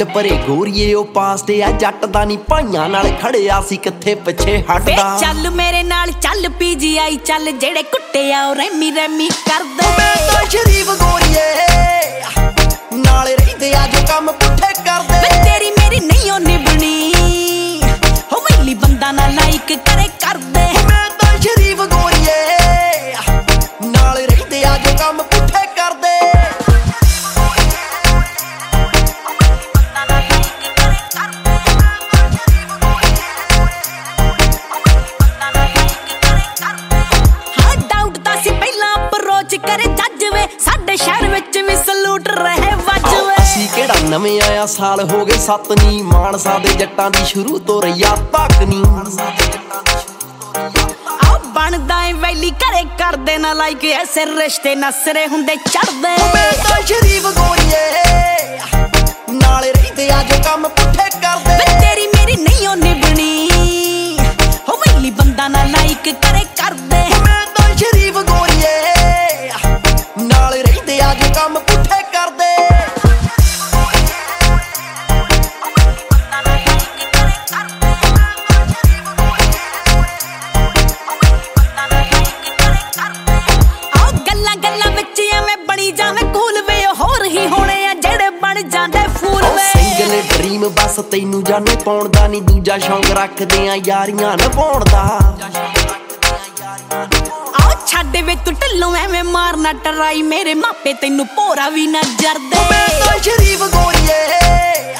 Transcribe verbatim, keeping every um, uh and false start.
ਛੱਡ ਪਰੇ ਗੋਰੀਏ ਉਹ ਪਾਸਟ ਆ ਜੱਟ ਦਾ ਨੀ ਭਾਈਆਂ ਨਾਲ ਖੜਿਆ ਸੀ ਕਿੱਥੇ ਪਿੱਛੇ ਹਟਦਾ ਚੱਲ ਮੇਰੇ ਨਾਲ ਚੱਲ ਪੀਜੀਆਈ ਚੱਲ ਜਿਹੜੇ ਕੁੱਟੇ ਆ ਉਹ ਰੈਮੀ ਰੈਮੀ ਕਰਦੇ ਮੈਂ ਤਾਂ ਸ਼ਰੀਫ ਗੋਰੀਏ ਨਾਲ ਰਹਿੰਦੇ ਆ ਜੋ ਕੰਮ ਪੁੱਠੇ ਕਰਦੇ ਵੇ ਤੇਰੀ ਮੇਰੀ ਨਹੀਂ ਉਹ ਨਿਭਣੀ ਹੋ ਵੈਲੀ ਬੰਦਾ ਨਾ ਲਾਈਕ ਕਰੇ ਕਰਦੇ ਮੈਂ ਤਾਂ ਸ਼ਰੀਫ ਗੋਰੀਏ ਨਾਲ ਰਹਿੰਦੇ ਆ ਜੋ ਕੰਮ ਪੁੱਠੇ ਕਰਦੇ ਹਾਂ ਡਾਊਟ ਤਾਂ ਸੀ ਪਹਿਲਾਂ ਅਪਰੋਚ ਕਰੇ ਜੱਜ ਵੇ ਸਾਡੇ ਸ਼ਹਿਰ ਵਿੱਚ ਵੀ ਸਲੂਟ ਰਹੇ ਵੱਜਵੇ ਅਸੀਂ ਕਿਹੜਾ ਨਵੇਂ ਆਇਆ ਸਾਲ ਹੋ ਗਏ ਸੱਤ ਨੀ ਮਾਨਸਾ ਦੇ ਜੱਟਾਂ ਦੀ ਸ਼ੁਰੂ ਤੋਂ ਰਈਆ ਤੱਕ ਨੀ ਆ ਬਣਦਾ ਏ ਵੈਲੀ ਕਰੇ ਕਰਦੇ ਨਾ ਲਾਈਕ ਐਸੇ ਰਿਸ਼ਤੇ ਨਸਰੇ ਹੁੰਦੇ ਚੜਦੇ ਮੈਂ ਤਾਂ ਸ਼ਰੀਫ ਗੋਰੀਏ ਨਾਲ ਰਹਿੰਦੇ ਆ ਜੋ ਕੰਮ ਪੁੱਠੇ ਕਰਦੇ ਵੇ ਤੇਰੀ ਮੇਰੀ ਨਹੀਂ ਉਹ ਨਿਭਣੀ ਹੋ ਵੈਲੀ ਬੰਦਾ ਨਾ ਲਾਈਕ ਕਰੇ ਕਰਦੇ ਮੈਂ ਤਾਂ ਸ਼ਰੀਫ ਗੋਰੀਏ ਨਾਲ ਰਹਿੰਦੇ ਆ ਜੋ ਕੰਮ ਪੁੱਠੇ ਕਰਦੇ ਆਹ ਗੱਲਾਂ ਗੱਲਾਂ ਵਿੱਚ ਐਵੇਂ ਬਣੀ ਜਾਵੇਂ ਕੂਲ ਵੇ ਹੋਰ ਹੀ ਹੋਣੇ ਆ ਜਿਹੜੇ ਬਣ ਜਾਂਦੇ ਫੂਲ ਵੇ ਸਿੰਗਲ ਡ੍ਰੀਮ ਬਸ ਤੈਨੂੰ ਜਾਣੇ ਪਾਉਣ ਦਾ ਨੀ ਦੂਜਾ ਸ਼ੌਂਕ ਰੱਖਦੇ ਆ ਯਾਰੀਆਂ ਨਿਭਾਉਣ ਦਾ ਆਹ ਛੱਡ ਵੇ ਤੂੰ ਢਿੱਲੋਂ ਐਵੇਂ ਮਾਰਨਾ ਟਰਾਈ ਮੇਰੇ ਮਾਪੇ ਤੈਨੂੰ ਭੋਰਾ ਵੀ ਨਾ ਜਰਦੇ ਮੈਂ ਤਾਂ ਸ਼ਰੀਫ ਗੋਰੀਏ